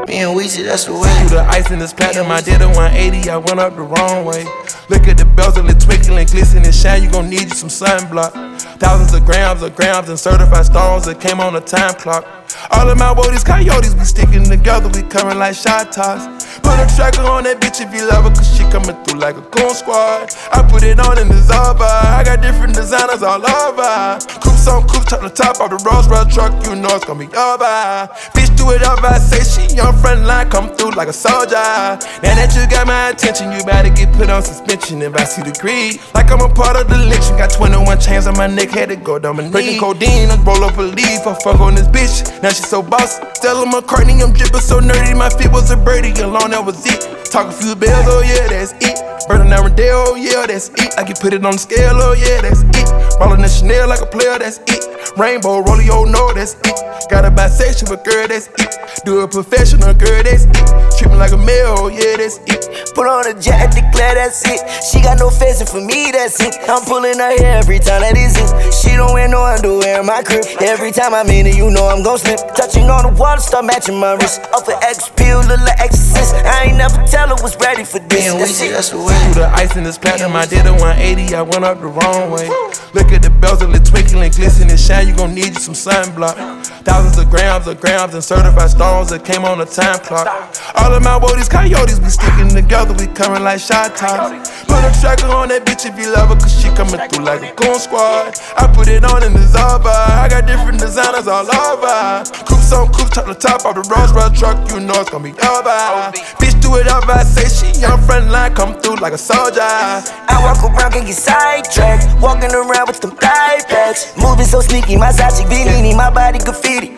Me and Weezy, that's the way. Through the ice in this platinum, I did a 180, I went up the wrong way. Look at the bezel, it twinkling, glisten and shine, you gon' need you some sunblock. Thousands of grams and certified stones that came on a time clock. All of my woodies, coyotes, we sticking together, we coming like shot toss. Put a tracker on that bitch if you love her, cause she coming through like a goon squad. I put it on in the Zaba, I got different designers all over. Coops on coops, chop the top off the Rolls Royce truck, you know it's gonna be over. Bitch, do it up, I say she on front line, come through like a soldier. Now that you got my attention, you better get put on suspension if I see the greed. Like I'm a part of the lynching, got 21 chains on my neck, had to go down my knee. Breaking codeine, I roll up a leaf, I fuck on this bitch, now she so bossy. Stella McCartney, I'm drippin' so nerdy, my feet was a birdie, alone that was it. Talk a few bells, oh yeah, that's it. Burnin' down Rodeo, oh yeah, that's it. I can put it on the scale, oh yeah, that's it. Rollin' the Chanel like a player, that's it. Rainbow, rollie, oh no, that's it. Got a bisexual girl, that's it. Do a professional girl, that's it. Treat me like a male, oh yeah, that's it. Put on a jet, declare that's it. She got no face, and for me, that's it. I'm pulling her hair every time that is it. She don't wear no underwear in my crib. Every time I'm in it, you know I'm gon' slip. Touching on the water, start matching my wrist. Off an X pill, little exorcist. I ain't never tell her was ready for this. Me and Weezy, that's the way. Through the ice in this platinum, I did a 180, I went up the wrong way. Look at the bezel, it twinkling, glisten and shine, you gon' need you some sunblock. Thousands of grams and certified stones that came on a time clock. All of my woodies, coyotes, we sticking together, we coming like shot toss. Put a tracker on that bitch if you love her, cause she coming through like a goon squad. I put it on in the Zaba, I got different designers all over. Coops on coops, chop the top off the Rolls Royce truck, you know it's gonna be over. Bitch, do it up, I say she on front line, come through like a soldier. I walk around, can get sidetracked. Walking around with them thigh pads. Moving so sneaky, my Sachi Bellini, my body graffiti.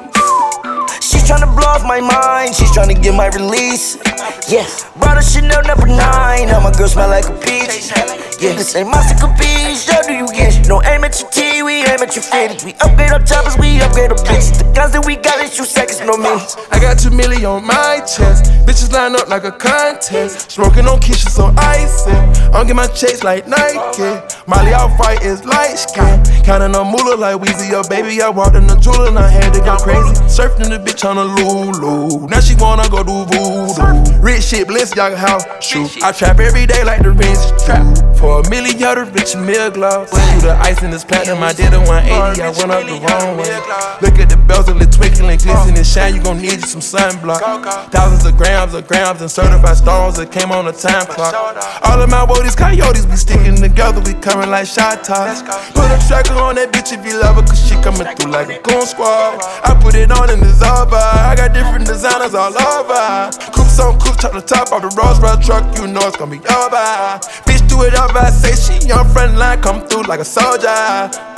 She's tryna blow off my mind, she's tryna get my release. Yeah, brought a Chanel number 9, now my girl smell like a peach. Yeah, this ain't my single piece, how do you get? You don't aim at your T, we aim at your fitties. We upgrade our choppers, we upgrade our bitches. The guns that we got is 2 seconds, no minutes. I got 2 million on my chest, bitches line up like a contest. Smoking on Keisha so icy, I'm get my chase like Nike. Molly out fight is light skin, counting on moolah like Weezy. Yo baby, I walked in the jeweler and I had to go crazy. Surfing the bitch on a Lulu, now she wanna go do voodoo. Rich shit, Balenciaga house, shoot. I trap every day like the rich trap. For $1 million, the rich meal gloves. Through the ice in this platinum, I did a 180, I went up the wrong way. Look at the bezel, it twinkling, glisten and shine, you gon' need you some sunblock. Thousands of grams and certified stones that came on a time clock. All of my woodies, coyotes, we sticking together, we coming like shot toss. Put a tracker on that bitch if you love her, cause she coming through like a goon squad. I put it on in the Zaba, I got different designers all over. Coops on coops, chop the top off the Rolls Royce truck, you know it's gonna be over. Bitch, do it up, I say she on front line, come through like a soldier.